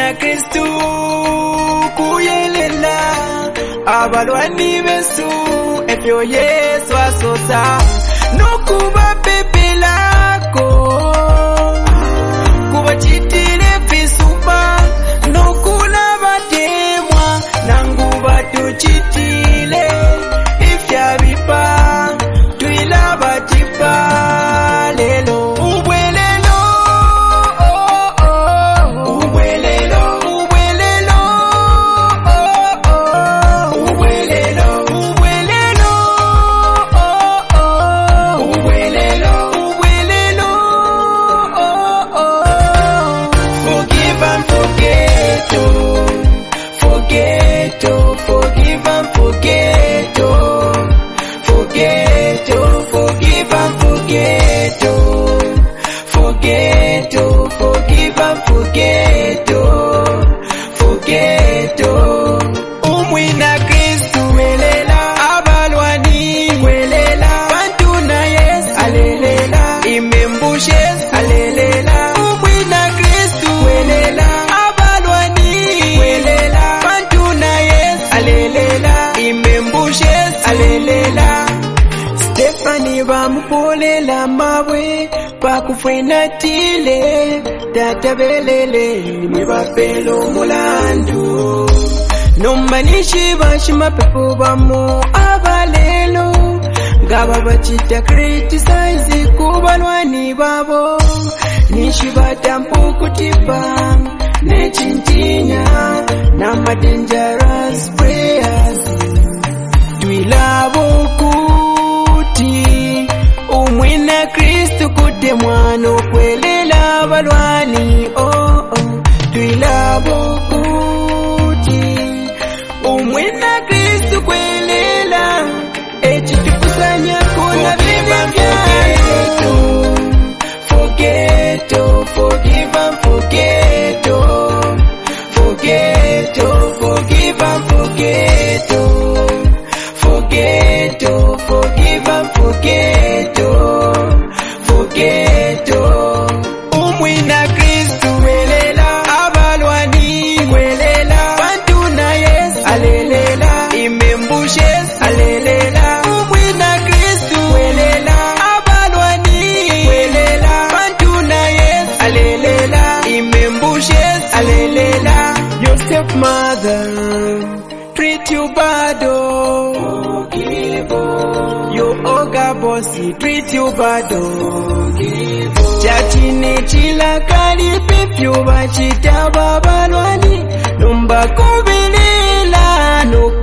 umwina Kristu kuyelela abalwani besu efyo Yesu asosa nokuba pepe lako kuba chitile fisuba nokula batemwa nanguba tuchitile ifya bipa tuila batipa lelo ubwelelo ubwelelo ubwelelo ubwelelo ubwelelo ubwelelo ubwelelo forgive and forget, forget, forgive and forget, forget, forgive and forget, forget, forgive and forget, forget. Umwina Kristu welela abalwani welela bantu na Yesu alelela imembushes alelela umwina Kristu welela abalwani welela bantu na Yesu alelela imembushes alelela Stefani bamupolela mabwe pakufwena tile tatabelele nibapelo mulandu nombanishi bashima pepo bamu abalelo ngaba bachita criticize kubalwani babo nishibatampu kutipa nechintinya nama dangerous prayers twilabo kuti umwina Kristu kuti mwano kwelela balwani twilabo kuti umwina Kristu kwelela echitukusanya kuna bibabyayo forget, forgive and forget, forget, forgive and forget, forget, forgive and forget, forget. Umwina Kristu welela abalwani welela bantu na Yesu alelela imembushes alelela umwina Kristu welela abalwani welela bantu na Yesu alelela imembushes alelela your stepmother treat you bad your oga bossy treat you bad chachine chila kali pepyo bachita babalwani numba kubilela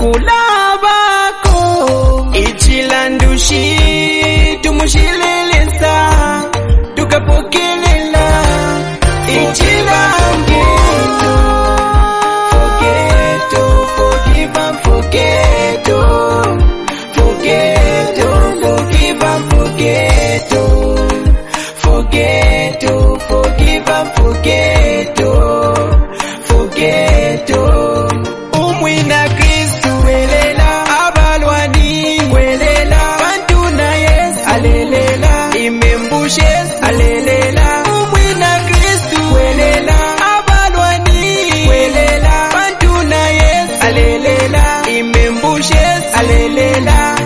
nokulabako ichila ndushi tumushilelesa tukapokelela ichila mgeto forget, forgive and forget, forget, forgive and forget, forget, forgive and forget, forget. Umwina Kristu welela abalwani welela bantu na Yesu alelela imembushes alelela umwina Kristu welela abalwani welela bantu na Yesu alelela imembushes alelela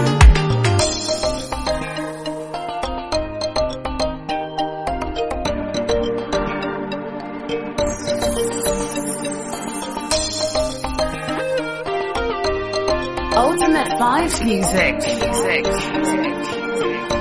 Ultimate Vibes Music.